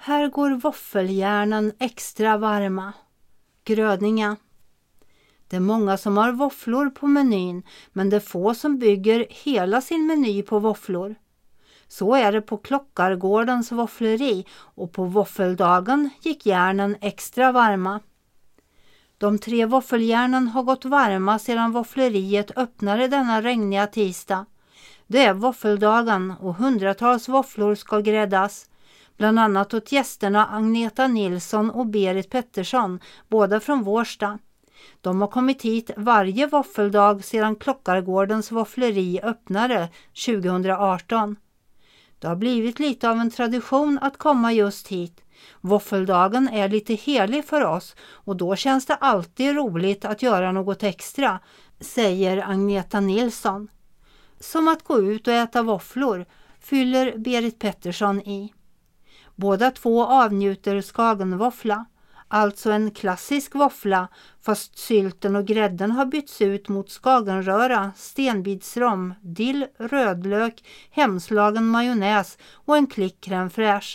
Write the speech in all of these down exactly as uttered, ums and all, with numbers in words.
Här går våffeljärnen extra varma. Grödinga. Det är många som har våfflor på menyn, men det är få som bygger hela sin meny på våfflor. Så är det på Klockargårdens våffleri, och på våffeldagen gick järnen extra varma. De tre våffeljärnen har gått varma sedan våffleriet öppnade denna regniga tisdag. Det är våffeldagen och hundratals våfflor ska gräddas. Bland annat åt gästerna Agneta Nilsson och Berit Pettersson, båda från Vårsta. De har kommit hit varje våffeldag sedan Klockargårdens våffleri öppnade tjugohundraarton. Det har blivit lite av en tradition att komma just hit. Våffeldagen är lite helig för oss och då känns det alltid roligt att göra något extra, säger Agneta Nilsson. Som att gå ut och äta våfflor, fyller Berit Pettersson i. Båda två avnjuter skagenvåffla, alltså en klassisk våffla, fast sylten och grädden har bytts ut mot skagenröra, stenbidsrom, dill, rödlök, hemslagen majonnäs och en klick crème fraîche.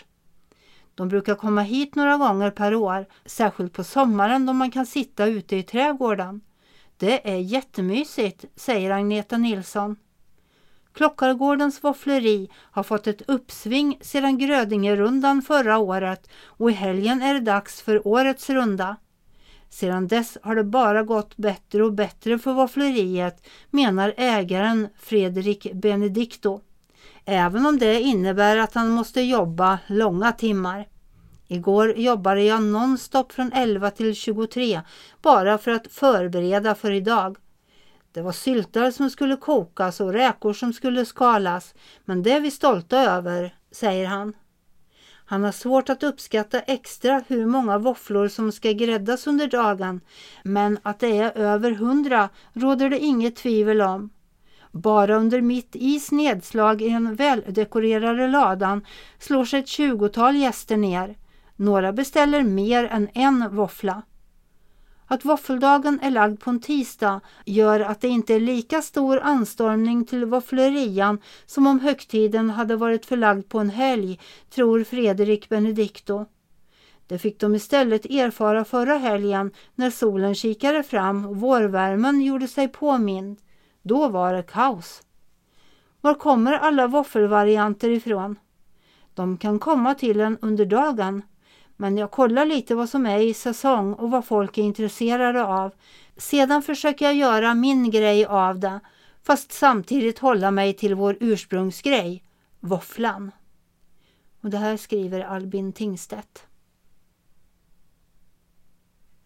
De brukar komma hit några gånger per år, särskilt på sommaren då man kan sitta ute i trädgården. Det är jättemysigt, säger Agneta Nilsson. Klockargårdens våffleri har fått ett uppsving sedan Grödingerundan förra året och i helgen är det dags för årets runda. Sedan dess har det bara gått bättre och bättre för våffleriet, menar ägaren Fredrik Benedicto. Även om det innebär att han måste jobba långa timmar. Igår jobbade jag nonstop från elva till tjugotre bara för att förbereda för idag. Det var syltar som skulle kokas och räkor som skulle skalas, men det är vi stolta över, säger han. Han har svårt att uppskatta extra hur många våfflor som ska gräddas under dagen, men att det är över hundra råder det inget tvivel om. Bara under mitt i snedslag i den väldekorerade ladan slår sig ett tjugotal gäster ner. Några beställer mer än en våffla. Att våffeldagen är lagd på en tisdag gör att det inte är lika stor anstormning till våfflerian som om högtiden hade varit förlagd på en helg, tror Fredrik Benedicto. Det fick de istället erfara förra helgen när solen kikade fram och vårvärmen gjorde sig påmind. Då var det kaos. Var kommer alla våffelvarianter ifrån? De kan komma till en under dagen. Men jag kollar lite vad som är i säsong och vad folk är intresserade av. Sedan försöker jag göra min grej av det, fast samtidigt hålla mig till vår ursprungsgrej, våfflan. Och det här skriver Albin Tingstedt.